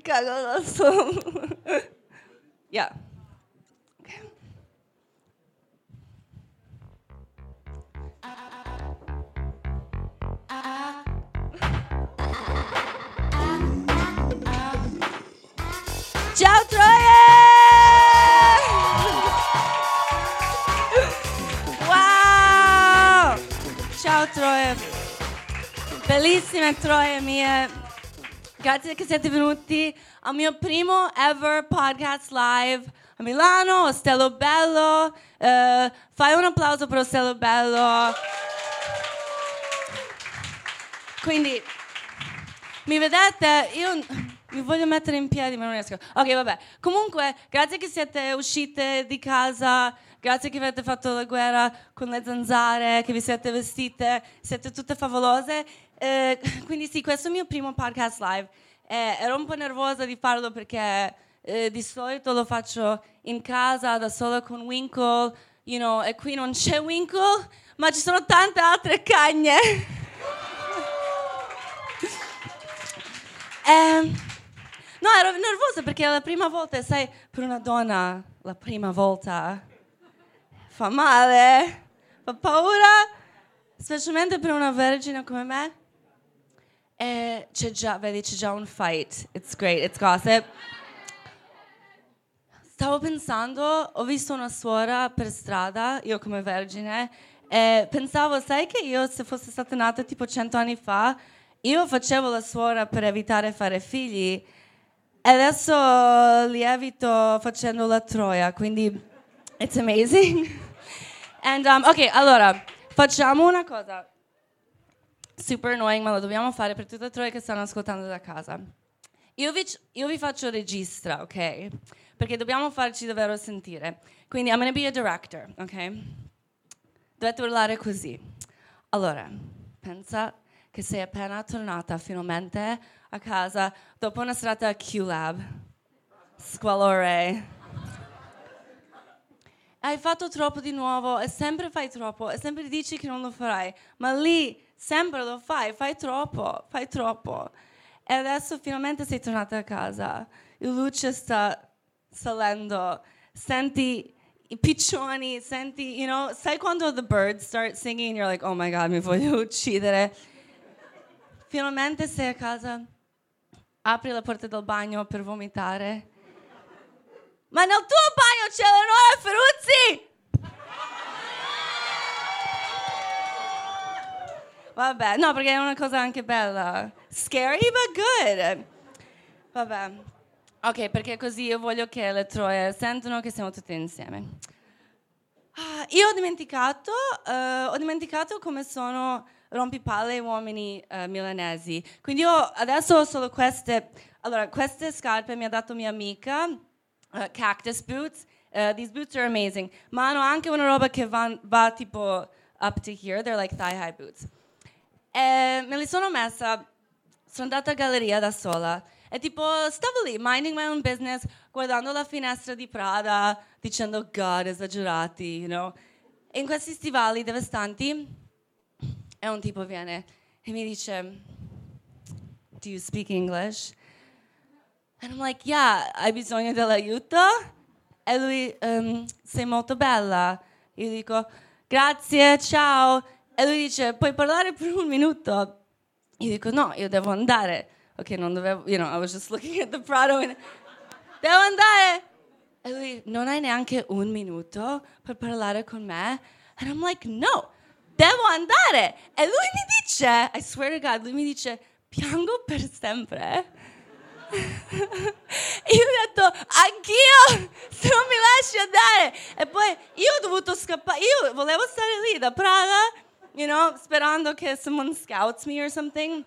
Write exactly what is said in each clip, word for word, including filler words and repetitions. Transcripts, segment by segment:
cago da solo. Yeah. Okay. Ciao Troie! Wow! Ciao Troie! Bellissime Troie mie! Grazie che siete venuti al mio primo ever podcast live a Milano, Ostello Bello. Uh, fai un applauso per Ostello Bello. Quindi, mi vedete? Io mi voglio mettere in piedi ma non riesco. Ok, vabbè. Comunque, grazie che siete uscite di casa, grazie che avete fatto la guerra con le zanzare, che vi siete vestite, siete tutte favolose. Eh, quindi sì, questo è il mio primo podcast live. Eh, ero un po' nervosa di farlo perché eh, di solito lo faccio in casa da sola con Winkle, you know, e qui non c'è Winkle, ma ci sono tante altre cagne. eh, No, ero nervosa perché è la prima volta, sai, per una donna, la prima volta fa male, fa paura, specialmente per una vergine come me. E c'è già, vedi, c'è già un fight. It's great, it's gossip. Stavo pensando, ho visto una suora per strada, io come vergine, e pensavo, sai che io se fossi stata nata tipo cento anni fa, io facevo la suora per evitare fare figli. E adesso li evito facendo la troia, quindi it's amazing. And um, ok, allora, facciamo una cosa super annoying, ma lo dobbiamo fare per tutte le troie che stanno ascoltando da casa. Io vi, io vi faccio registra, ok? Perché dobbiamo farci davvero sentire. Quindi I'm gonna be a director, ok? Dovete urlare così. Allora, pensa che sei appena tornata finalmente a casa dopo una serata a Q-Lab. Squalore. Hai fatto troppo di nuovo e sempre fai troppo e sempre dici che non lo farai, ma lì sempre lo fai, fai troppo, fai troppo. E adesso finalmente sei tornata a casa. Il luce sta salendo, senti i piccioni, senti, you know, sai quando the birds start singing and you're like, oh my God, mi voglio uccidere. Finalmente sei a casa, apri la porta del bagno per vomitare. Ma nel tuo bagno c'è Eleonora Ferruzzi! Vabbè, no, perché è una cosa anche bella. Scary but good. Vabbè. Ok, perché così io voglio che le troie sentano che siamo tutte insieme. Ah, io ho dimenticato, uh, ho dimenticato come sono rompipalle uomini uh, milanesi. Quindi io adesso ho solo queste. Allora, queste scarpe mi ha dato mia amica, uh, Cactus Boots. Uh, these boots are amazing. Ma hanno anche una roba che va, va tipo up to here. They're like thigh-high boots. E me li sono messa, sono andata a galleria da sola. E tipo, stavo lì, minding my own business, guardando la finestra di Prada, dicendo, God, esagerati, you know. E in questi stivali devastanti, e un tipo viene e mi dice, do you speak English? And I'm like, yeah, hai bisogno dell'aiuto? E lui, um, sei molto bella. Io dico, grazie, ciao. E lui dice, puoi parlare per un minuto? Io dico, no, io devo andare. Ok, non dovevo, you know, I was just looking at the Prado. And, devo andare. E lui, non hai neanche un minuto per parlare con me? And I'm like, no, devo andare. E lui mi dice, I swear to God, lui mi dice, piango per sempre. E io ho detto, anch'io, se non mi lasci andare. E poi io ho dovuto scappare, io volevo stare lì da Praga, you know, sperando che someone scouts me or something.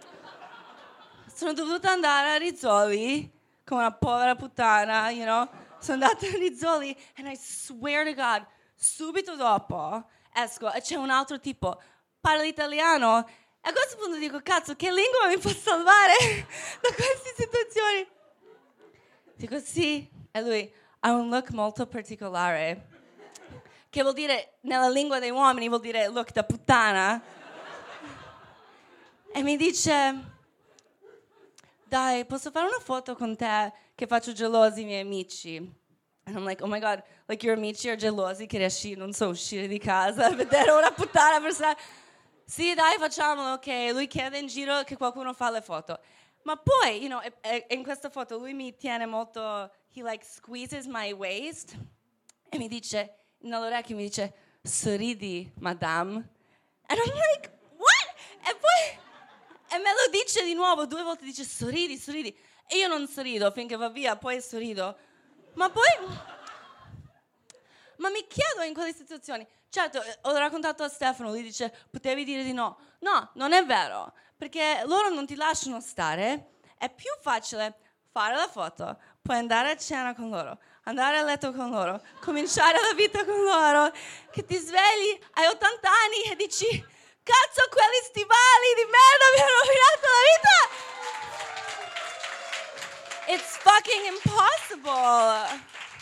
Sono dovuta andare a Rizzoli, come una povera puttana, you know. Sono andata a Rizzoli, and I swear to God, subito dopo esco e c'è un altro tipo, parla italiano. E a questo punto dico, cazzo, che lingua mi può salvare da queste situazioni? Dico, sì. E lui, ha un look molto particolare. Che vuol dire, nella lingua dei uomini, vuol dire look da puttana. E mi dice, dai, posso fare una foto con te che faccio gelosi i miei amici? And I'm like, oh my God, like your amici are gelosi che riesci, non so, uscire di casa, vedere una puttana per strada. Sì, dai, facciamolo, ok. Lui chiede in giro che qualcuno fa le foto. Ma poi, you know, e, e, in questa foto lui mi tiene molto, he like squeezes my waist e mi dice, nell'orecchio mi dice, sorridi, madame. And I'm like, what? E poi, e me lo dice di nuovo, due volte dice, sorridi, sorridi. E io non sorrido finché va via, poi sorrido. Ma poi, ma mi chiedo in quelle situazioni, certo, ho raccontato a Stefano, lui dice, potevi dire di no. No, non è vero, perché loro non ti lasciano stare, è più facile fare la foto, poi andare a cena con loro, andare a letto con loro, cominciare la vita con loro, che ti svegli, hai ottanta anni e dici, cazzo, quegli stivali di merda mi hanno rovinato la vita! It's fucking impossible!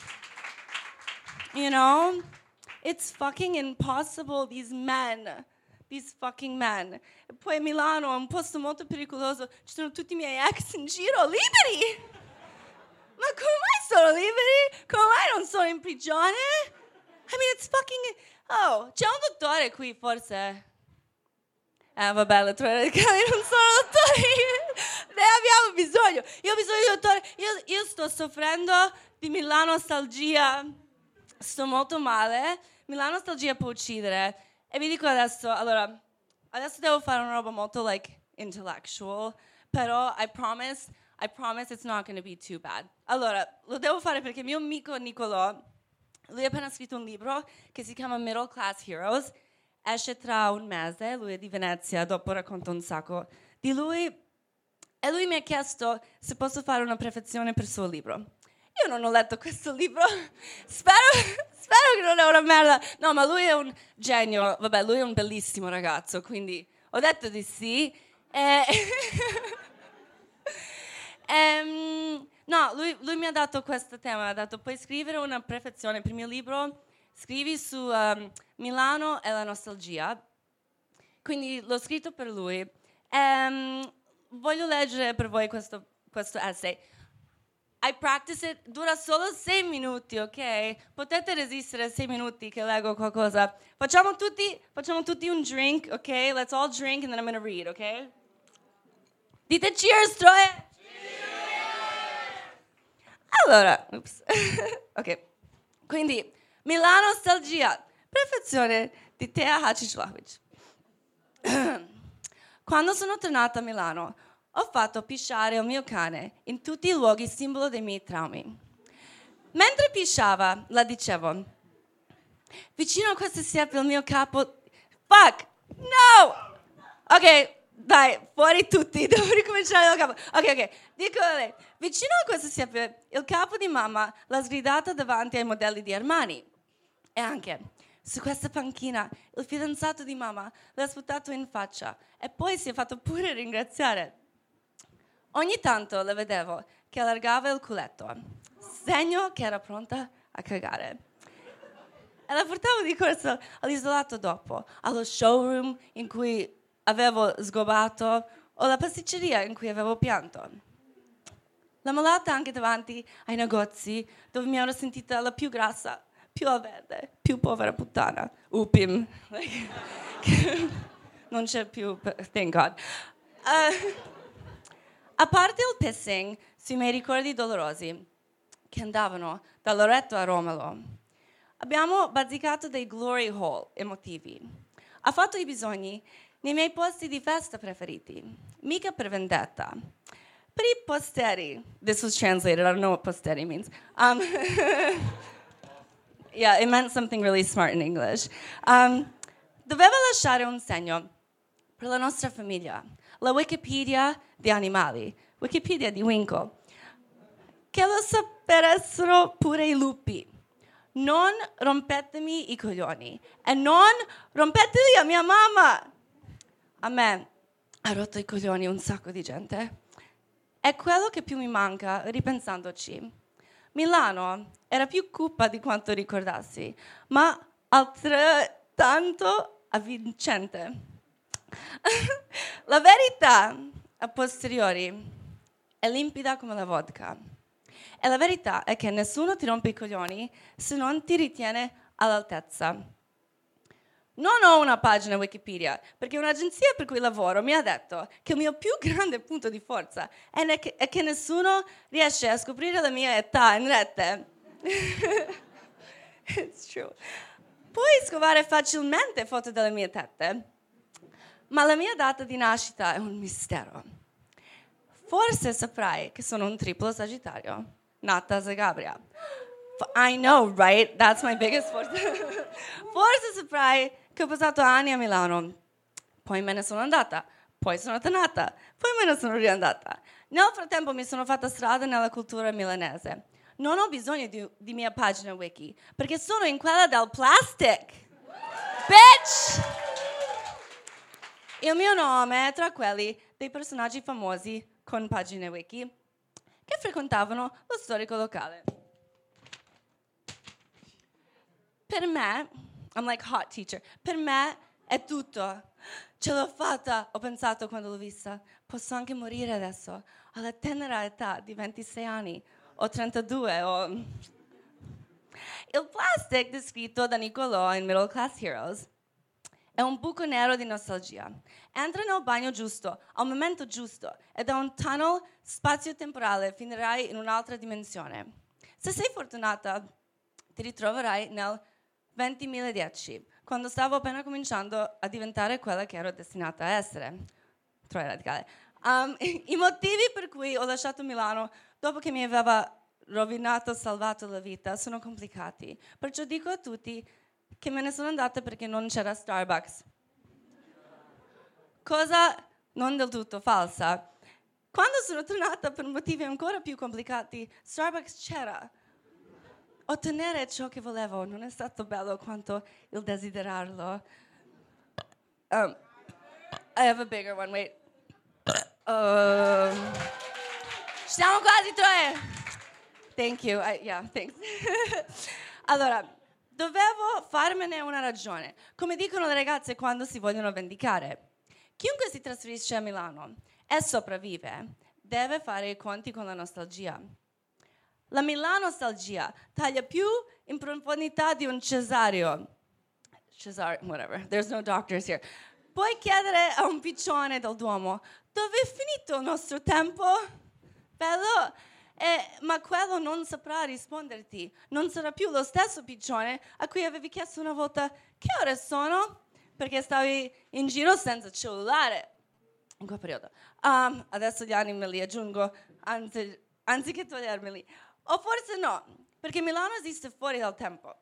You know? It's fucking impossible, these men. These fucking men. E poi Milano è un posto molto pericoloso. Ci sono tutti i miei ex in giro, liberi! Ma come mai sono liberi? Come mai non sono in prigione? I mean, it's fucking... Oh, c'è un dottore qui, forse? Eh, vabbè, le tue radicali non sono dottori. Ne abbiamo bisogno. Io ho bisogno di dottore. Io, io sto soffrendo di Milano nostalgia. Sto molto male. Milano nostalgia può uccidere. E vi dico adesso, allora, adesso devo fare una roba molto, like, intellectual. Però, I promise, I promise it's not going to be too bad. Allora, lo devo fare perché mio amico Nicolò, lui ha appena scritto un libro che si chiama Middle Class Heroes. Esce tra un mese, lui è di Venezia, dopo racconto un sacco di lui. E lui mi ha chiesto se posso fare una prefazione per il suo libro. Io non ho letto questo libro, spero, spero che non è una merda. No, ma lui è un genio, vabbè, lui è un bellissimo ragazzo, quindi ho detto di sì. E... um, no, lui, lui mi ha dato questo tema, ha detto puoi scrivere una prefazione per il mio libro, scrivi su um, Milano e la nostalgia. Quindi l'ho scritto per lui. Um, voglio leggere per voi questo, questo essay. I practice it, dura solo sei minuti, ok? Potete resistere sei minuti che leggo qualcosa. Facciamo tutti, facciamo tutti un drink, ok? Let's all drink and then I'm going to read, ok? Dite cheers, Troie! Cheers! Allora, oops. Ok. Quindi, Milano nostalgia, perfezione di Tea Hacislavic. Quando sono tornata a Milano, ho fatto pisciare il mio cane in tutti i luoghi simbolo dei miei traumi. Mentre pisciava, la dicevo, vicino a questa siepe il mio capo... Fuck! No! Ok, dai, fuori tutti, devo ricominciare dal capo. Ok, ok, dico a lei, vicino a questa siepe il capo di mamma l'ha sgridata davanti ai modelli di Armani. E anche... Su questa panchina il fidanzato di mamma l'ha sputato in faccia e poi si è fatto pure ringraziare. Ogni tanto la vedevo che allargava il culetto, segno che era pronta a cagare. E la portavo di corsa all'isolato dopo, allo showroom in cui avevo sgobato o alla pasticceria in cui avevo pianto. La malata anche davanti ai negozi dove mi ero sentita la più grassa, più al verde, più povera puttana. Upim. Non c'è più, thank God. Uh, a parte il pissing sui miei ricordi dolorosi, che andavano da Loreto a Romolo, abbiamo bazzicato dei glory hole emotivi. Ha fatto i bisogni nei miei posti di festa preferiti, mica per vendetta. Per i posteri, this was translated, I don't know what posteri means. Um, Yeah, it meant something really smart in English. Um, doveva lasciare un segno per la nostra famiglia, la Wikipedia di animali, Wikipedia di Winkle, che lo sapessero pure i lupi. Non rompetemi i coglioni e non rompeteli a mia mamma. A me ha rotto i coglioni un sacco di gente. È quello che più mi manca, ripensandoci. Milano era più cupa di quanto ricordassi, ma altrettanto avvincente. La verità, a posteriori, è limpida come la vodka. E la verità è che nessuno ti rompe i coglioni se non ti ritiene all'altezza. Non ho una pagina Wikipedia, perché un'agenzia per cui lavoro mi ha detto che il mio più grande punto di forza è, ne- è che nessuno riesce a scoprire la mia età in rete. It's true. Puoi scovare facilmente foto delle mie tette, ma la mia data di nascita è un mistero. Forse saprai che sono un triplo sagittario, nata a Zagabria. I know, right? That's my biggest force. Forse saprai che ho passato anni a Milano, poi me ne sono andata, poi sono tornata, poi me ne sono riandata. Nel frattempo mi sono fatta strada nella cultura milanese. Non ho bisogno di, di mia pagina wiki, perché sono in quella del plastic. Bitch! Il mio nome è tra quelli dei personaggi famosi con pagine wiki che frequentavano lo storico locale. Per me, I'm like hot teacher, per me è tutto. Ce l'ho fatta, ho pensato quando l'ho vista. Posso anche morire adesso, alla tenera età di ventisei anni, o trentadue, o... Il plastic descritto da Nicolò in Middle Class Heroes è un buco nero di nostalgia. Entra nel bagno giusto, al momento giusto, e da un tunnel spazio-temporale finirai in un'altra dimensione. Se sei fortunata, ti ritroverai nel duemiladieci, quando stavo appena cominciando a diventare quella che ero destinata a essere. Troia radicale. Um, I motivi per cui ho lasciato Milano dopo che mi aveva rovinato e salvato la vita sono complicati. Perciò dico a tutti che me ne sono andata perché non c'era Starbucks. Cosa non del tutto falsa. Quando sono tornata per motivi ancora più complicati, Starbucks c'era. Ottenere ciò che volevo non è stato bello quanto il desiderarlo. Um, I have a bigger one, wait. Uh, siamo quasi tre. Thank you. I, yeah, thanks. Allora, dovevo farmene una ragione. Come dicono le ragazze quando si vogliono vendicare. Chiunque si trasferisce a Milano e sopravvive deve fare i conti con la nostalgia. La Milano-nostalgia taglia più in profondità di un cesario. Cesar, whatever, there's no doctors here. Puoi chiedere a un piccione del Duomo, dove è finito il nostro tempo? Bello? Eh, ma quello non saprà risponderti. Non sarà più lo stesso piccione a cui avevi chiesto una volta che ore sono? Perché stavi in giro senza cellulare in quel periodo. Um, adesso gli anni me li aggiungo, anzi, anziché togliermeli. O forse no, perché Milano esiste fuori dal tempo.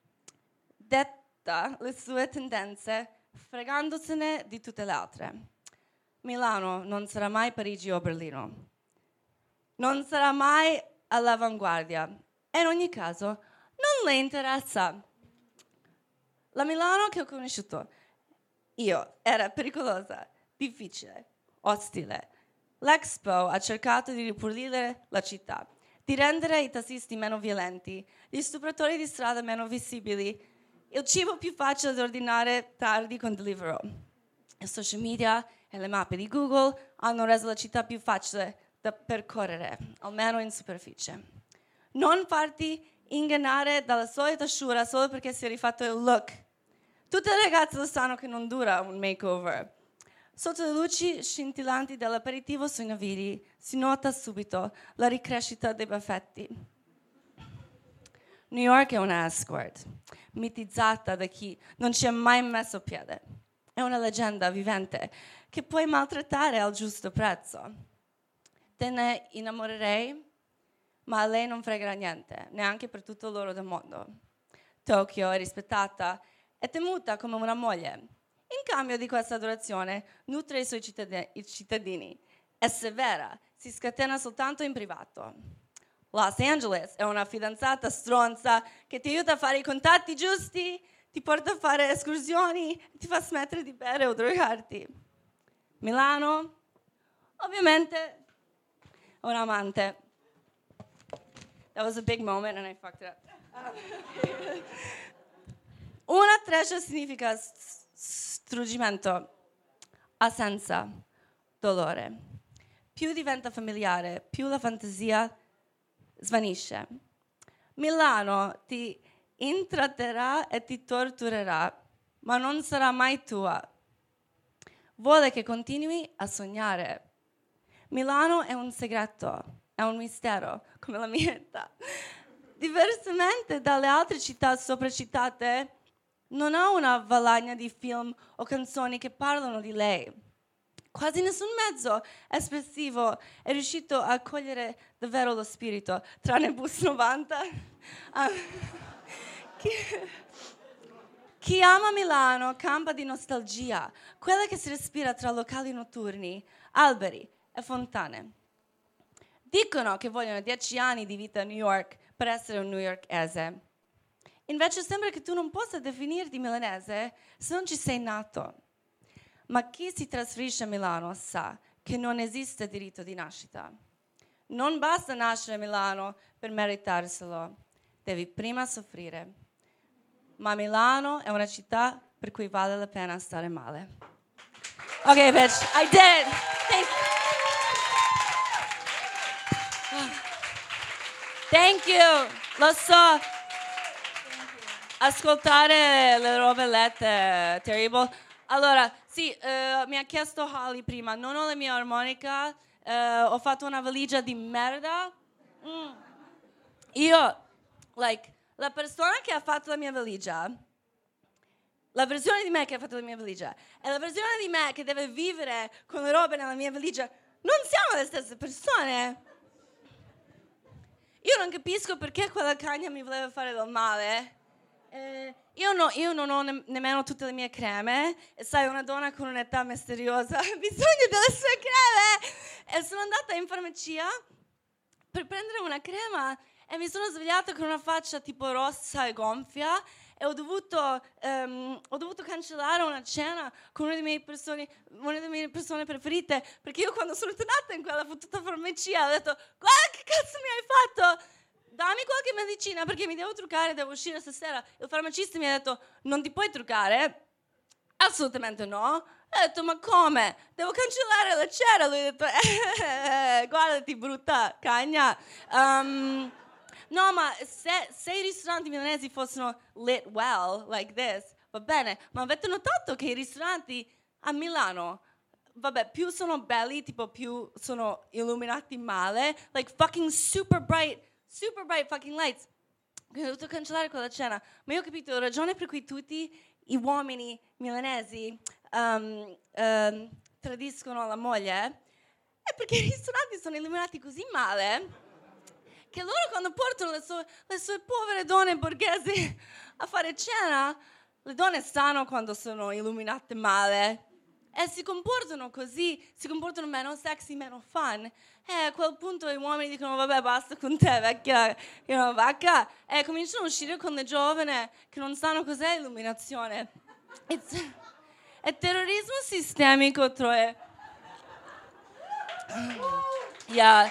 Detta le sue tendenze, fregandosene di tutte le altre. Milano non sarà mai Parigi o Berlino. Non sarà mai all'avanguardia. E in ogni caso, non le interessa. La Milano che ho conosciuto io era pericolosa, difficile, ostile. L'Expo ha cercato di ripulire la città, di rendere i tassisti meno violenti, gli stupratori di strada meno visibili, il cibo più facile da ordinare tardi con Deliveroo. I social media e le mappe di Google hanno reso la città più facile da percorrere, almeno in superficie. Non farti ingannare dalla solita sciura solo perché si è rifatto il look. Tutte le ragazze lo sanno che non dura un makeover. Sotto le luci scintillanti dell'aperitivo sui navigli si nota subito la ricrescita dei baffetti. New York è una escort, mitizzata da chi non ci ha mai messo piede. È una leggenda vivente che puoi maltrattare al giusto prezzo. Te ne innamorerei, ma a lei non fregherà niente, neanche per tutto l'oro del mondo. Tokyo è rispettata e temuta come una moglie. In cambio di questa adorazione nutre i suoi cittadini, i cittadini. È severa, si scatena soltanto in privato. Los Angeles è una fidanzata stronza che ti aiuta a fare i contatti giusti, ti porta a fare escursioni, ti fa smettere di bere o drogarti. Milano, ovviamente, è un amante. That was a big moment and I fucked it up. Una treccia significa struggimento, assenza, dolore. più diventa familiare, più la fantasia svanisce. Milano ti intratterrà e ti torturerà, ma non sarà mai tua. Vuole che continui a sognare. Milano è un segreto, è un mistero, come la mia età. Diversamente dalle altre città sopracitate, non ha una valanga di film o canzoni che parlano di lei. Quasi nessun mezzo espressivo è riuscito a cogliere davvero lo spirito, tranne Bus novanta. Ah, chi, chi ama Milano campa di nostalgia, quella che si respira tra locali notturni, alberi e fontane. Dicono che vogliono dieci anni di vita a New York per essere un newyorkese. Invece sembra che tu non possa definirti milanese se non ci sei nato. Ma chi si trasferisce a Milano sa che non esiste diritto di nascita. Non basta nascere a Milano per meritarselo. Devi prima soffrire. Ma Milano è una città per cui vale la pena stare male. Ok, bitch, I did it. Thank you. Thank you. Lo so. Ascoltare le robe lette, terrible. Allora, sì, uh, mi ha chiesto Holly prima, non ho la mia armonica, uh, ho fatto una valigia di merda. Mm. Io, like, la persona che ha fatto la mia valigia, la versione di me che ha fatto la mia valigia, e la versione di me che deve vivere con le robe nella mia valigia, non siamo le stesse persone. Io non capisco perché quella cagna mi voleva fare del male. Eh, io, no, io non ho ne- nemmeno tutte le mie creme, e sai, una donna con un'età misteriosa ha bisogno delle sue creme. E sono andata in farmacia per prendere una crema e mi sono svegliata con una faccia tipo rossa e gonfia e ho dovuto, um, ho dovuto cancellare una cena con una delle mie persone, una delle mie persone preferite, perché io quando sono tornata in quella fottuta farmacia ho detto: guarda che cazzo mi hai fatto? Dammi qualche medicina perché mi devo truccare, devo uscire stasera. Il farmacista mi ha detto: non ti puoi truccare? Assolutamente no. Ho detto: ma come? Devo cancellare la cena. Lui ha detto: eh, guardati brutta cagna. Um, no, ma se, se i ristoranti milanesi fossero lit well, like this, va bene. Ma avete notato che i ristoranti a Milano, vabbè, più sono belli, tipo più sono illuminati male, like fucking super bright, super bright fucking lights. Ho dovuto cancellare quella cena. Ma io ho capito la ragione per cui tutti i uomini milanesi um, um, tradiscono la moglie è perché i ristoranti sono illuminati così male che loro quando portano le sue, le sue povere donne borghesi a fare cena, le donne sanno quando sono illuminate male e si comportano così, si comportano meno sexy, meno fun. E a quel punto gli uomini dicono: vabbè, basta con te, vecchia, you know, vacca. E cominciano a uscire con le giovani che non sanno cos'è illuminazione. It's, è terrorismo sistemico, Troy. Yeah.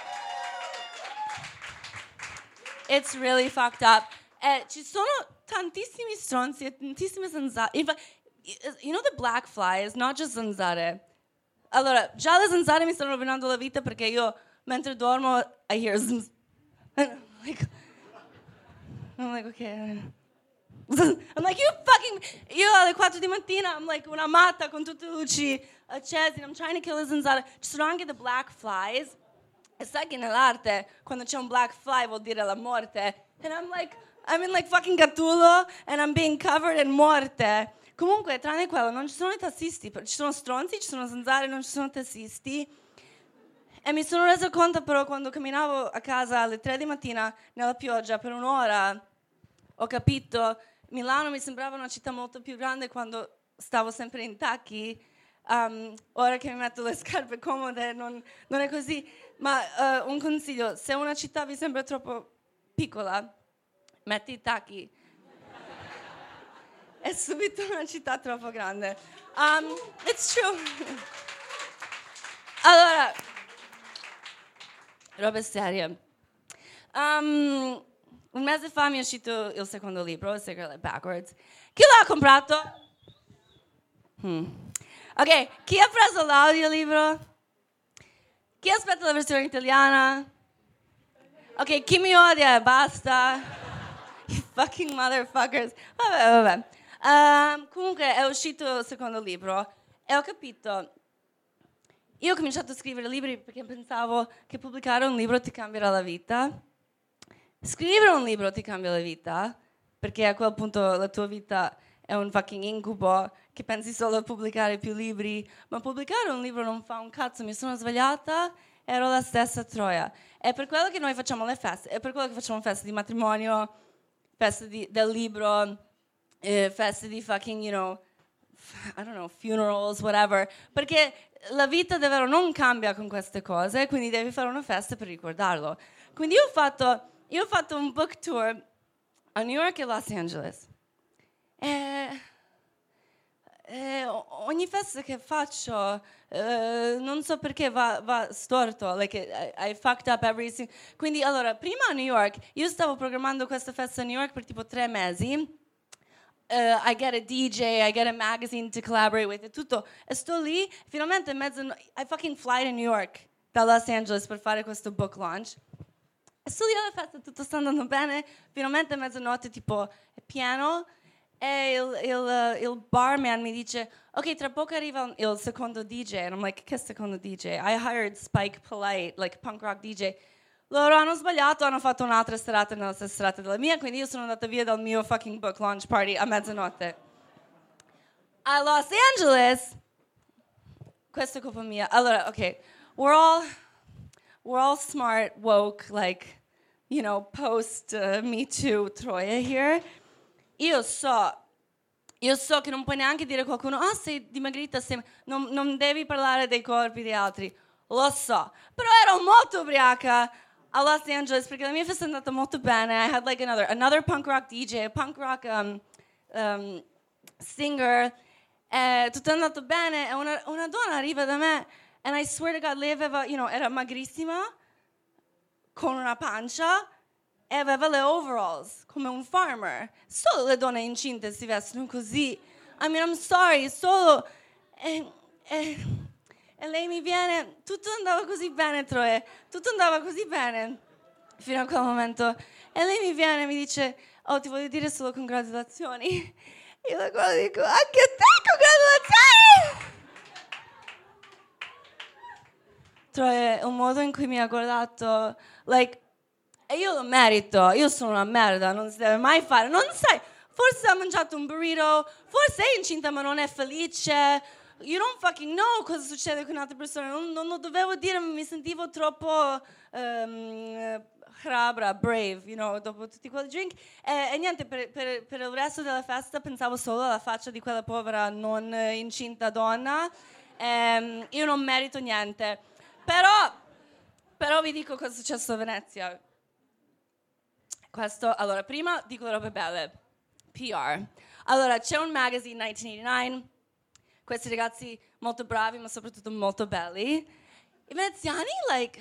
It's really fucked up. E ci sono tantissimi stronzi e tantissime zanzare. You know the black flies, not just zanzare. Allora, già le zanzare mi stanno rovinando la vita perché io, mentre dormo, I hear zzz. I'm like, I'm like, okay. I'm like, you fucking... Io alle quattro di mattina, I'm like una matta con tutte le luci accese. I'm trying to kill the zanzare. Ci sono anche the black flies. E sai che nell'arte, quando c'è un black fly vuol dire la morte. And I'm like, I'm in like fucking Cthulhu and I'm being covered in morte. Comunque, tranne quello, non ci sono i tassisti. Ci sono stronzi, ci sono zanzare, non ci sono tassisti. E mi sono resa conto però quando camminavo a casa alle tre di mattina nella pioggia per un'ora, ho capito, Milano mi sembrava una città molto più grande quando stavo sempre in tacchi. Um, ora che mi metto le scarpe comode non, non è così. Ma uh, un consiglio: se una città vi sembra troppo piccola, metti i tacchi. È subito una città troppo grande. Um, it's true. Allora, robe serie. Um, un mese fa mi è uscito il secondo libro, Secret Life Backwards. Chi l'ha comprato? Hmm. Ok, chi ha preso l'audiolibro? Chi aspetta la versione italiana? Ok, chi mi odia, basta. You fucking motherfuckers. Vabbè, vabbè. Uh, comunque è uscito il secondo libro e ho capito... Io ho cominciato a scrivere libri perché pensavo che pubblicare un libro ti cambierà la vita. Scrivere un libro ti cambia la vita, perché a quel punto la tua vita è un fucking incubo, che pensi solo a pubblicare più libri, ma pubblicare un libro non fa un cazzo. Mi sono svegliata, ero la stessa Troia. È per quello che noi facciamo le feste, è per quello che facciamo feste di matrimonio, feste di, del libro, eh, feste di fucking, you know, I don't know, funerals, whatever, perché la vita davvero non cambia con queste cose, quindi devi fare una festa per ricordarlo. Quindi io ho fatto, io ho fatto un book tour a New York e Los Angeles. E, e ogni festa che faccio, uh, non so perché va, va storto, like I, I fucked up every single... Quindi allora, prima a New York, io stavo programmando questa festa a New York per tipo tre mesi. Uh, I get a D J, I get a magazine to collaborate with, e tutto. E sto lì, finalmente mezzo... I fucking fly to New York da Los Angeles per fare questo book launch. E sto lì alla festa, tutto sta andando bene, finalmente mezzanotte tipo è pieno, e il, il, uh, il barman mi dice, ok, tra poco arriva il secondo D J. And I'm like, che secondo D J? I hired Spike Polite, like punk rock D J. Loro hanno sbagliato, hanno fatto un'altra serata nella stessa serata della mia, quindi io sono andata via dal mio fucking book launch party a mezzanotte. A Los Angeles, questa è colpa mia. Allora, ok, we're all, we're all smart, woke, like, you know, post uh, Me Too Troia here. Io so, io so che non puoi neanche dire a qualcuno, ah, sei dimagrita, sei... Non, non devi parlare dei corpi di altri. Lo so, però ero molto ubriaca a Los Angeles perché la mia festa è andata molto bene. I had like another another punk rock D J, a punk rock um, um, singer. Eh, tutto è andato bene e una, una donna arriva da me and I swear to God, lei aveva, you know, era magrissima, con una pancia e aveva le overalls come un farmer. Solo le donne incinte si vestono così. I mean, I'm sorry, solo... Eh, eh, E lei mi viene, tutto andava così bene, Troia, tutto andava così bene, fino a quel momento. E lei mi viene e mi dice, oh, ti voglio dire solo congratulazioni. Io la guardo e dico, anche a te congratulazioni! Troia, è un modo in cui mi ha guardato, like, e io lo merito, io sono una merda, non si deve mai fare, non sai, forse ha mangiato un burrito, forse è incinta ma non è felice. You don't fucking know cosa succede con altre persone. Non, non lo dovevo dire, ma mi sentivo troppo um, hrabra, brave, you know, dopo tutti quei drink. E, e niente, per, per, per il resto della festa pensavo solo alla faccia di quella povera non incinta donna. Um, io non merito niente. Però, però vi dico cosa è successo a Venezia. Questo, allora, prima dico le robe belle. P R. Allora, c'è un magazine, millenovecentonovantanove. Questi ragazzi molto bravi, ma soprattutto molto belli. I veneziani, like...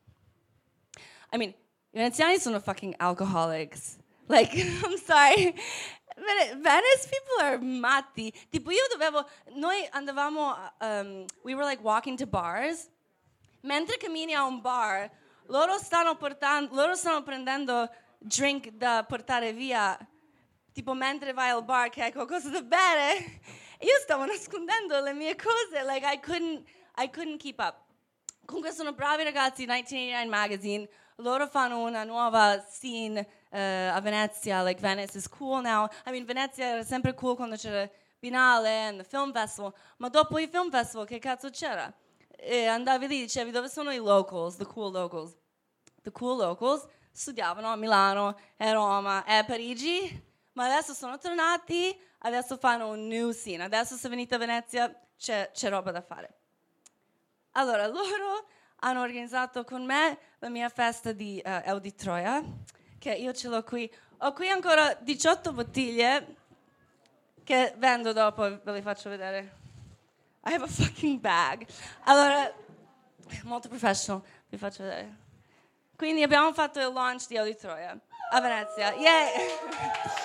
I mean, i veneziani sono fucking alcoholics. Like, I'm sorry. Venice people are matti. Tipo, io dovevo... Noi andavamo... Um, we were like walking to bars. Mentre cammini a un bar, loro stanno portando... Loro stanno prendendo drink da portare via. Tipo, mentre vai al bar che hai qualcosa da bere... Io stavo nascondendo le mie cose, like I couldn't, I couldn't keep up. Comunque sono bravi ragazzi, millenovecentonovantanove Magazine, loro fanno una nuova scene uh, a Venezia, like Venice is cool now. I mean, Venezia era sempre cool quando c'era Biennale and the Film Festival, ma dopo i Film Festival che cazzo c'era? E andavi lì, dicevi dove sono i locals, the cool locals? The cool locals studiavano a Milano, e Roma, e a Parigi, ma adesso sono tornati. Adesso fanno un new scene. Adesso se venite a Venezia c'è, c'è roba da fare. Allora, loro hanno organizzato con me la mia festa di uh, El di Troia, che io ce l'ho qui. Ho qui ancora diciotto bottiglie che vendo dopo, ve le faccio vedere. I have a fucking bag. Allora, molto professional, vi faccio vedere. Quindi abbiamo fatto il launch di El di Troia a Venezia. Yeah!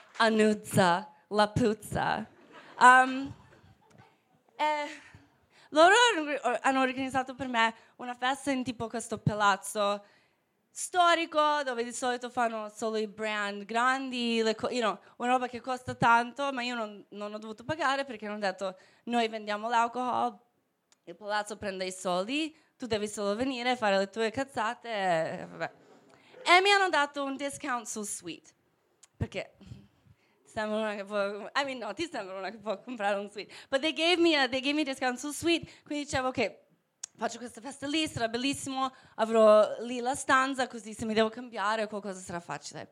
Annuzza, la puzza. Um, eh, Loro hanno organizzato per me una festa in tipo questo palazzo storico dove di solito fanno solo i brand grandi, le co- you know, una roba che costa tanto, ma io non, non ho dovuto pagare perché hanno detto noi vendiamo l'alcol, il palazzo prende i soldi, tu devi solo venire, fare le tue cazzate e vabbè. E mi hanno dato un discount sul suite, perché sembra una che può, I mean no, ti sembra una che può comprare un suite, but they gave me a, they gave me discount sul suite, quindi dicevo ok, faccio questa festa lì, sarà bellissimo, avrò lì la stanza, così se mi devo cambiare qualcosa sarà facile.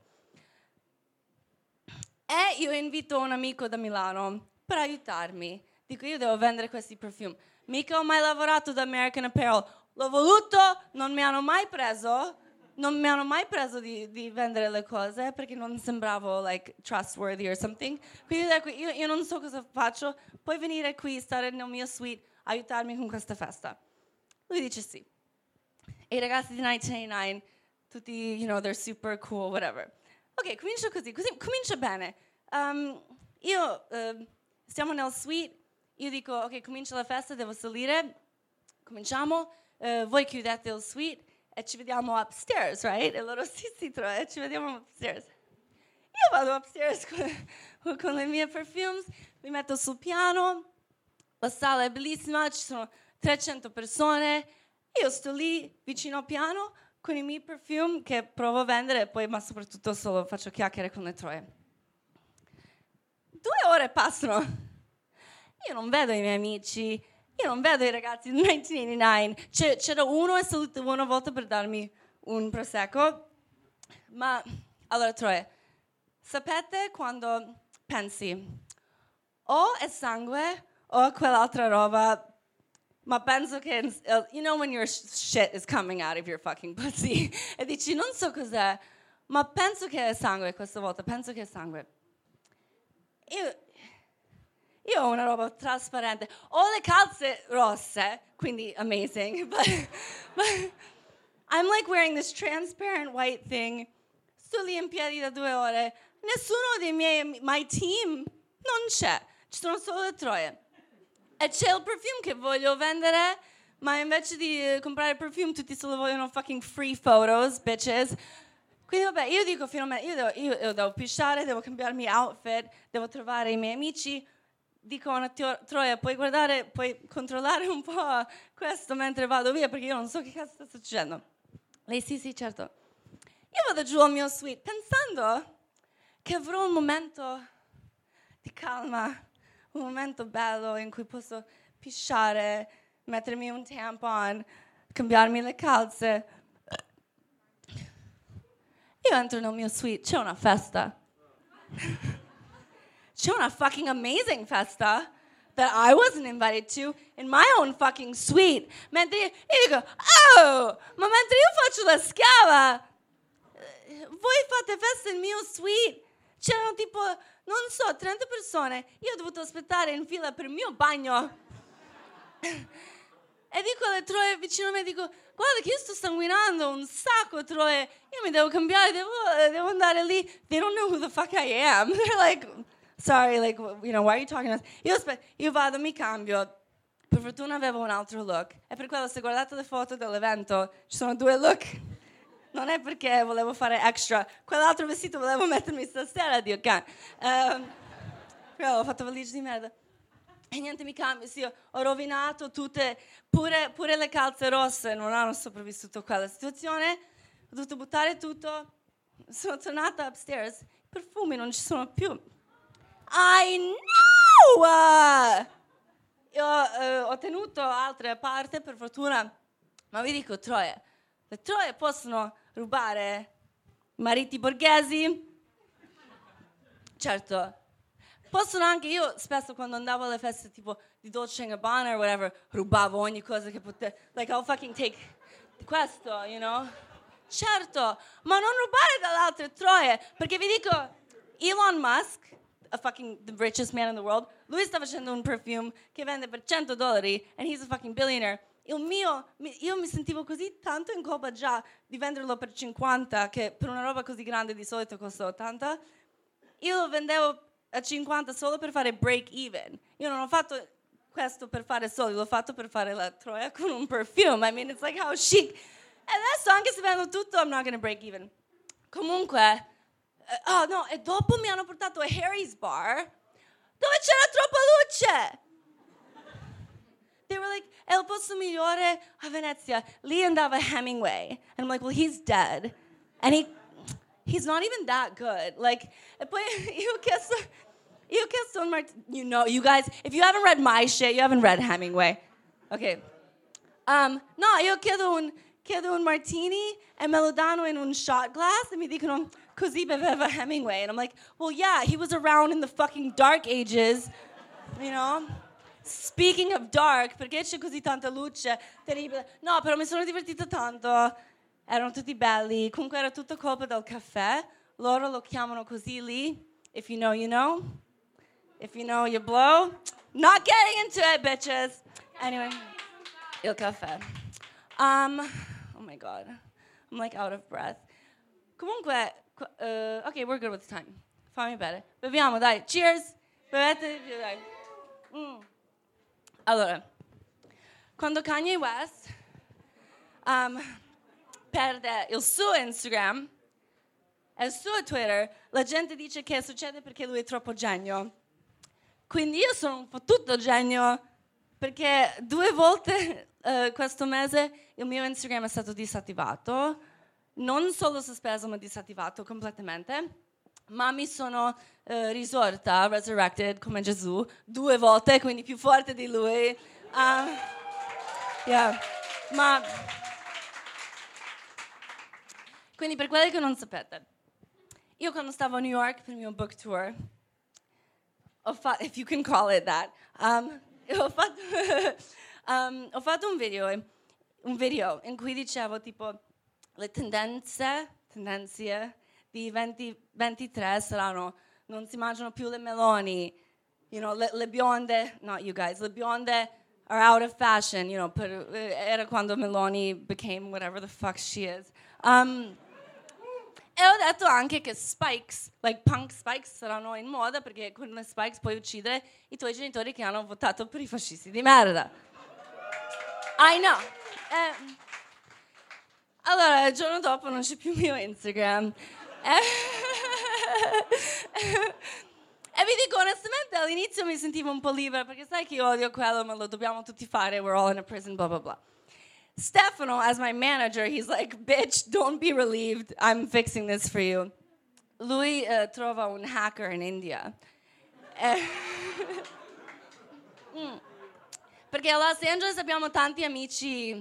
E io invito un amico da Milano per aiutarmi. Dico, io devo vendere questi profumi. Mica ho mai lavorato da American Apparel. L'ho voluto, non mi hanno mai preso. Non mi hanno mai preso di, di vendere le cose perché non sembravo like trustworthy or something. Quindi io, io non so cosa faccio. Puoi venire qui, stare nel mio suite, aiutarmi con questa festa. Lui dice sì. E i ragazzi di millenovecentonovantanove, tutti, you know, they're super cool, whatever. Ok, comincio così, così comincia bene. Um, io, uh, stiamo nel suite, io dico, ok, comincia la festa, devo salire, cominciamo, uh, voi chiudete il suite e ci vediamo upstairs, right? E loro sì, sì, e ci vediamo upstairs. Io vado upstairs con, con le mie perfumes, li metto sul piano, la sala è bellissima, ci sono trecento persone, io sto lì vicino al piano con i miei perfume che provo a vendere e poi, ma soprattutto solo faccio chiacchiere con le troie. Due ore passano, io non vedo i miei amici, io non vedo i ragazzi del millenovecentonovantanove, C- c'era uno e saluto una volta per darmi un prosecco, ma allora troie, sapete quando pensi o è sangue o quell'altra roba, ma penso che, uh, you know when your shit is coming out of your fucking pussy, e dici non so cos'è, ma penso che è sangue questa volta, penso che è sangue. Io, io ho una roba trasparente, ho le calze rosse, quindi amazing, but, but I'm like wearing this transparent white thing, sto lì in piedi da due ore, nessuno dei miei, my team non c'è, ci sono solo le troie. E c'è il perfume che voglio vendere, ma invece di comprare il perfume tutti solo vogliono fucking free photos, bitches. Quindi vabbè, io dico finalmente, io devo, io, io devo pisciare, devo cambiarmi outfit, devo trovare i miei amici. Dico a una tio- troia, puoi guardare, puoi controllare un po' questo mentre vado via, perché io non so che cazzo sta succedendo. Lei sì, sì, certo. Io vado giù al mio suite pensando che avrò un momento di calma, un momento bello in cui posso pisciare, mettermi un tampon, cambiarmi le calze. Io entro nel mio suite, c'è una festa. C'è una fucking amazing festa that I wasn't invited to in my own fucking suite. Mentre io, io dico, oh, ma mentre io faccio la schiava, voi fate festa nel mio suite. C'erano tipo, non so, trenta persone. Io ho dovuto aspettare in fila per il mio bagno. E dico alle troie vicino a me, dico, guarda che io sto sanguinando un sacco, troie. Io mi devo cambiare, devo, devo andare lì. They don't know who the fuck I am. They're like, sorry, like, you know, why are you talking to us? Io, aspe- io vado, mi cambio. Per fortuna avevo un altro look. E per quello, se guardate le foto dell'evento, ci sono due look. Non è perché volevo fare extra. Quell'altro vestito volevo mettermi stasera, Dio cane. Um, però ho fatto valigie di merda. E niente, mi cambio, sì, ho rovinato tutte, pure, pure le calze rosse non hanno sopravvissuto a quella situazione. Ho dovuto buttare tutto. Sono tornata upstairs. I perfumi non ci sono più. I know! Uh, io uh, ho tenuto altre a parte, per fortuna. Ma vi dico, troie, le troie possono rubare mariti borghesi? Certo. Possono anche, io spesso quando andavo alle feste tipo di Dolce and Gabbana or whatever, rubavo ogni cosa che potevo. Like, I'll fucking take questo, you know? Certo, ma non rubare dalle altre troie, perché vi dico, Elon Musk, a fucking the richest man in the world, lui sta facendo un perfume che vende per cento dollari and he's a fucking billionaire. Il mio, io mi sentivo così tanto in colpa già di venderlo per cinquanta, che per una roba così grande di solito costa ottanta. Io lo vendevo a cinquanta solo per fare break even. Io non ho fatto questo per fare soldi, l'ho fatto per fare la troia con un perfume. I mean, it's like how chic. E adesso, anche se vendo tutto, I'm not gonna break even. Comunque, uh, oh no, e dopo mi hanno portato a Harry's Bar, dove c'era troppa luce. They were like, è il posto migliore a Venezia. Lì andava Hemingway. And I'm like, well, he's dead. And he, he's not even that good. Like, e poi io ho chiesto, io ho chiesto un Mart- you know, you guys, if you haven't read my shit, you haven't read Hemingway. Okay. Um, no, io chiedo un, chiedo un martini e me lo danno in un shot glass e mi dicono, così beveva Hemingway. And I'm like, well, yeah, he was around in the fucking dark ages, you know? Speaking of dark, perché c'è così tanta luce? Terribile. No, però mi sono divertita tanto. Erano tutti belli. Comunque era tutto colpa del caffè. Loro lo chiamano così lì. If you know, you know. If you know, you blow. Not getting into it, bitches. Anyway, il caffè. Um, oh my God. I'm like out of breath. Comunque, uh, ok, we're good with time. Fammi bere. Beviamo, dai. Cheers. Bevete di più, dai. Mm. Allora, quando Kanye West um, perde il suo Instagram e il suo Twitter, la gente dice che succede perché lui è troppo genio. Quindi io sono un fottuto genio perché due volte uh, questo mese il mio Instagram è stato disattivato, non solo sospeso ma disattivato completamente. Ma mi sono uh, risorta, resurrected, come Gesù, due volte, quindi più forte di lui. Uh, yeah. Ma... Quindi per quelli che non sapete, io quando stavo a New York per il mio book tour, ho fatto, if you can call it that, um, ho, fatto um, ho fatto un video, un video in cui dicevo tipo le tendenze, tendenze, di venti ventitré saranno, non si mangiano più le meloni, you know, le, le bionde, not you guys, le bionde are out of fashion, you know, per, era quando Meloni became whatever the fuck she is. Um, e ho detto anche che spikes, like punk spikes, saranno in moda perché con le spikes puoi uccidere i tuoi genitori che hanno votato per i fascisti di merda. I know. Eh, allora, il giorno dopo non c'è più il mio Instagram. E vi dico onestamente all'inizio mi sentivo un po' libera perché sai che io odio quello ma lo dobbiamo tutti fare, we're all in a prison, blah blah blah. Stefano, as my manager, he's like, bitch, don't be relieved, I'm fixing this for you. Lui uh, trova un hacker in India. Eh, mm. Perché a Los Angeles abbiamo tanti amici,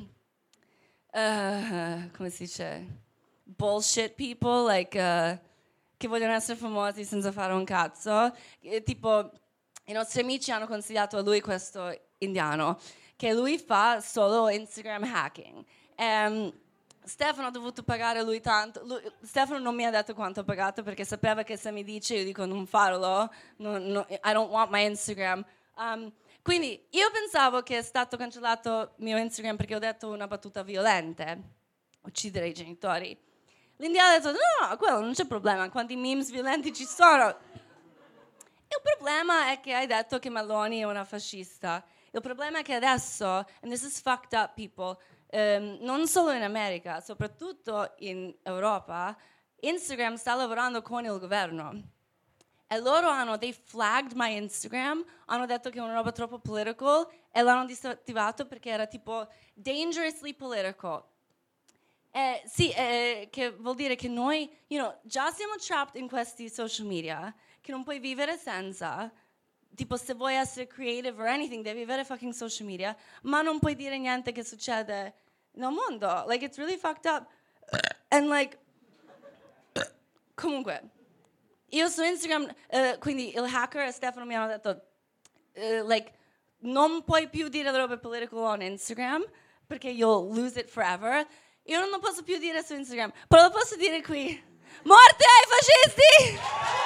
uh, come si dice? Bullshit people, like, uh, che vogliono essere famosi senza fare un cazzo. E, tipo, i nostri amici hanno consigliato a lui questo indiano, che lui fa solo Instagram hacking. Um, Stefano ha dovuto pagare lui tanto. Lui, Stefano non mi ha detto quanto ha pagato perché sapeva che se mi dice io dico non farlo, no, no, I don't want my Instagram. Um, quindi io pensavo che è stato cancellato il mio Instagram perché ho detto una battuta violente, uccidere i genitori. L'indiano ha detto, no, no, quello non c'è problema, quanti memes violenti ci sono. Il problema è che hai detto che Meloni è una fascista. Il problema è che adesso, and this is fucked up people, um, non solo in America, soprattutto in Europa, Instagram sta lavorando con il governo. E loro hanno, they flagged my Instagram, hanno detto che è una roba troppo political e l'hanno disattivato perché era tipo dangerously political. Eh, sì, eh, che vuol dire che noi, you know, già siamo trapped in questi social media, che non puoi vivere senza, tipo se vuoi essere creative or anything, devi avere fucking social media, ma non puoi dire niente che succede nel mondo. Like, it's really fucked up. And like, comunque, io su Instagram, uh, quindi il hacker e Stefano mi hanno detto, uh, like, non puoi più dire robe political on Instagram, perché you'll lose it forever. Io non lo posso più dire su Instagram, però lo posso dire qui. Morte ai fascisti!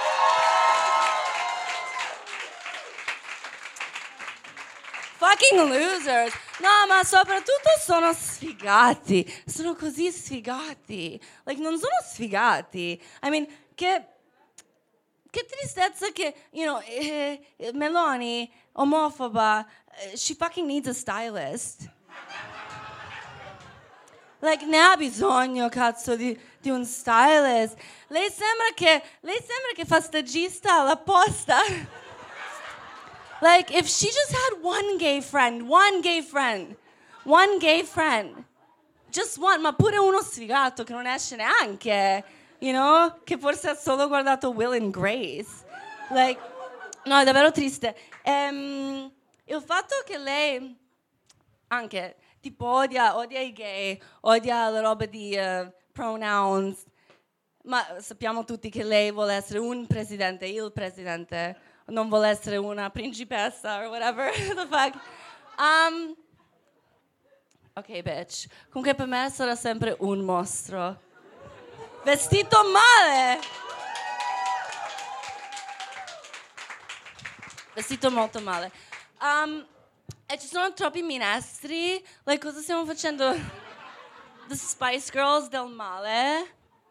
Fucking losers! No, ma soprattutto sono sfigati. Sono così sfigati. Like, non sono sfigati. I mean, che... Che tristezza che, you know, eh, Meloni omofoba, she fucking needs a stylist. Like, ne ha bisogno, cazzo, di, di un stylist. Lei sembra che, lei sembra che fa stagista alla posta. Like, if she just had one gay friend, one gay friend, one gay friend, just one, ma pure uno sfigato che non esce neanche, you know? Che forse ha solo guardato Will and Grace. Like, no, è davvero triste. Um, il fatto che lei, anche... tipo odia, odia i gay, odia la roba di uh, pronouns, ma sappiamo tutti che lei vuole essere un presidente, il presidente, non vuole essere una principessa or whatever the fuck. Um, ok, bitch. Comunque per me sarà sempre un mostro. Vestito male! Vestito molto male. Um, E ci sono troppi minestri. Like, cosa stiamo facendo? The Spice Girls del male.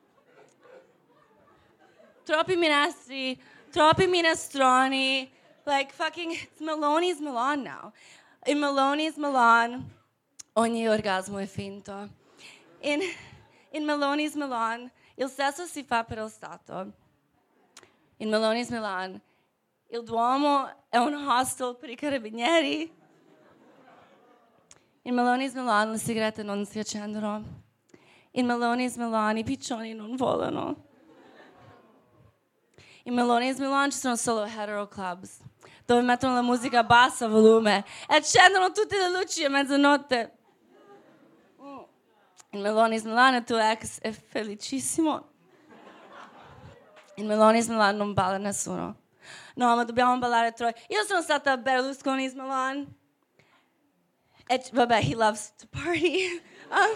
Troppi minestri, troppi minestroni. Like, fucking, it's Meloni's Milan now. In Meloni's Milan, ogni orgasmo è finto. In, in Meloni's Milan, il sesso si fa per il Stato. In Meloni's Milan, il Duomo è un hostel per i carabinieri. In Meloni's Milan le sigarette non si accendono. In Meloni's Milan i piccioni non volano. In Meloni's Milan ci sono solo hetero clubs, dove mettono la musica a basso volume e accendono tutte le luci a mezzanotte. In Meloni's Milan il tuo ex è felicissimo. In Meloni's Milan non balla nessuno. No, ma dobbiamo ballare Troia. Io sono stata a Berlusconi's Milan. E, vabbè, he loves to party. Um,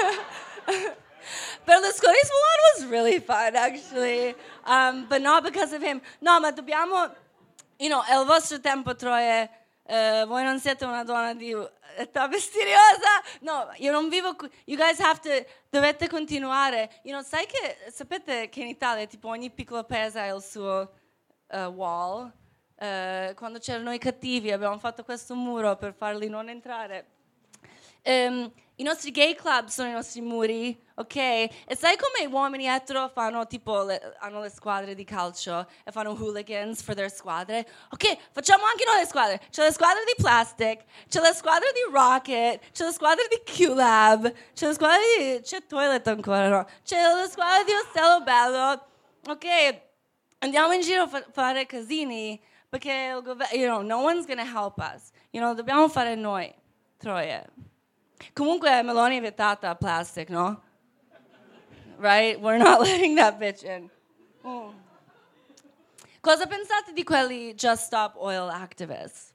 Berlusconi's Milan was really fun, actually. Um, but not because of him. No, ma dobbiamo... You know, è il vostro tempo, Troie. Uh, voi non siete una donna di età misteriosa. No, io non vivo qui. You guys have to... Dovete continuare. You know, sai che... Sapete che in Italia, tipo, ogni piccolo paese ha il suo uh, wall. Uh, quando c'erano i cattivi abbiamo fatto questo muro per farli non entrare. Um, I nostri gay club sono i nostri muri, ok? E sai come uomini etero fanno tipo le, hanno le squadre di calcio e fanno hooligans for their squadre? Ok, facciamo anche noi le squadre. C'è la squadra di Plastic, c'è la squadra di Rocket, c'è la squadra di Q-Lab, c'è la squadra di... c'è Toilet ancora, no? C'è la squadra di Ostello Bello. Ok, andiamo in giro a fa- fare casini perché il governo, you know, no one's gonna help us. You know, dobbiamo fare noi, Troie. Comunque Meloni è vietata a Plastic, no? Right? We're not letting that bitch in. Mm. Cosa pensate di quelli Just Stop Oil activists?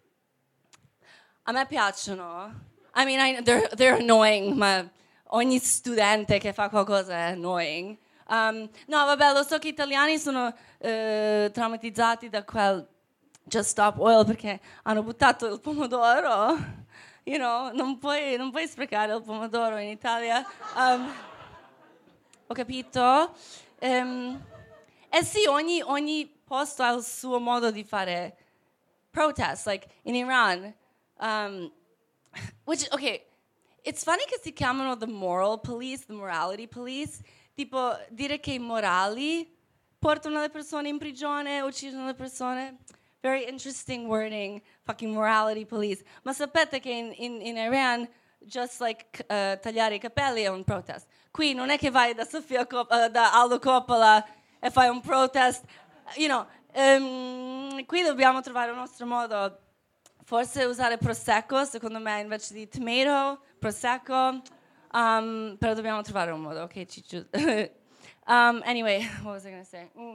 A me piacciono. I mean, I, they're, they're annoying, ma ogni studente che fa qualcosa è annoying. Um, no, vabbè, lo so che gli italiani sono uh, traumatizzati da quel Just Stop Oil perché hanno buttato il pomodoro. You know, non puoi, non puoi sprecare il pomodoro in Italia. Um, ho capito. Um, eh sì, ogni, ogni posto ha il suo modo di fare protest. Like in Iran, um, which, okay, it's funny che si chiamano the moral police, the morality police. Tipo, dire che i morali portano le persone in prigione, uccidono le persone. Very interesting wording, fucking morality police. Ma sapete che in, in, in Iran, just like uh, tagliare i capelli è un protest. Qui non è che vai da, Sofia Cop- uh, da Aldo Coppola e fai un protest. You know, um, qui dobbiamo trovare un nostro modo. Forse usare Prosecco, secondo me, invece di tomato, Prosecco. Um, però dobbiamo trovare un modo, ok, Ciccio? um, anyway, what was I going to say? Mm.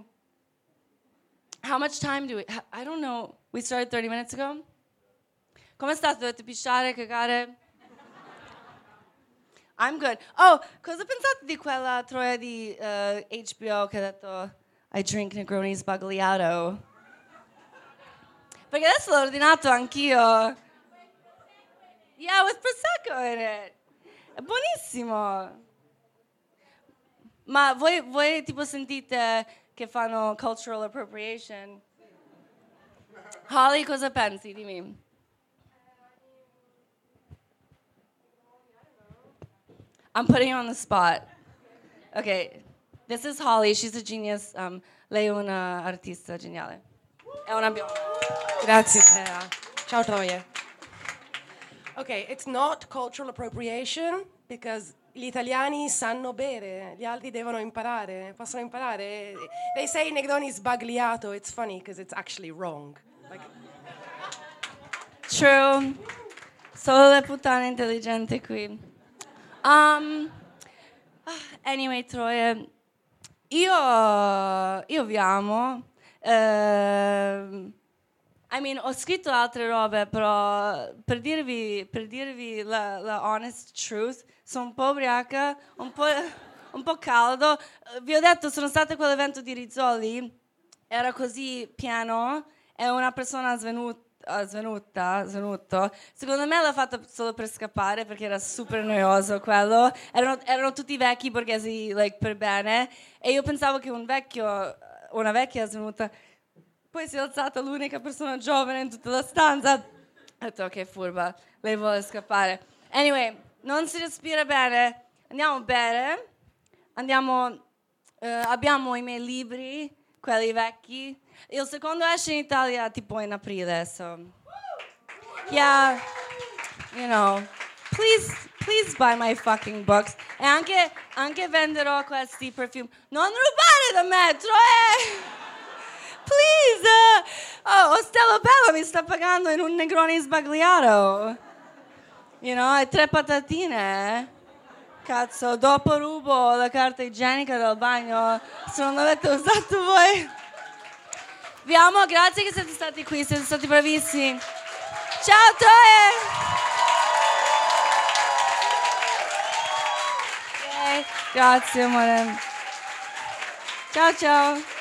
How much time do we... I don't know. We started thirty minutes ago? Come state? Dovete pisciare, cagare? I'm good. Oh, cosa pensate di quella troia di uh, H B O che ha detto I drink Negroni sbagliato? Perché adesso l'ho ordinato anch'io. Yeah, with Prosecco in it. È buonissimo. Ma voi, voi tipo sentite che fanno cultural appropriation? Holly, cosa pensi? Dimmi. I'm putting you on the spot. Okay, this is Holly. She's a genius. Um, lei è una artista geniale. È una bionda. Grazie, Tea. Ciao, Troie. Okay, it's not cultural appropriation because gli italiani sanno bere, gli altri devono imparare, possono imparare. They say Negroni sbagliato. It's funny because it's actually wrong. Like... True. Solo le puttane intelligenti qui. Um, anyway, Troie, io, io vi amo. Uh, I mean, ho scritto altre robe, però per dirvi, per dirvi la, la honest truth, sono un po' ubriaca, un po', un po' caldo. Vi ho detto, sono stata a quell'evento di Rizzoli, era così pieno, e una persona svenuta. Uh, svenuta, svenuto. Secondo me l'ha fatta solo per scappare perché era super noioso quello. Erano, erano tutti vecchi borghesi like, per bene e io pensavo che un vecchio, una vecchia svenuta, poi si è alzata l'unica persona giovane in tutta la stanza. Ho detto ok, furba, lei vuole scappare. Anyway, non si respira bene, andiamo a bere, andiamo, uh, abbiamo i miei libri, quelli vecchi. Il secondo esce in Italia tipo in aprile, so yeah, you know, please, please buy my fucking books. E anche, anche venderò questi perfume. Non rubare da me, Troie! Please! Uh, oh, Ostello Bello mi sta pagando in un Negroni sbagliato. You know, e tre patatine. Cazzo, dopo rubo la carta igienica del bagno. Se non l'avete usato voi... Vi amo, grazie che siete stati qui, siete stati bravissimi. Ciao Troie! Okay, grazie amore. Ciao ciao.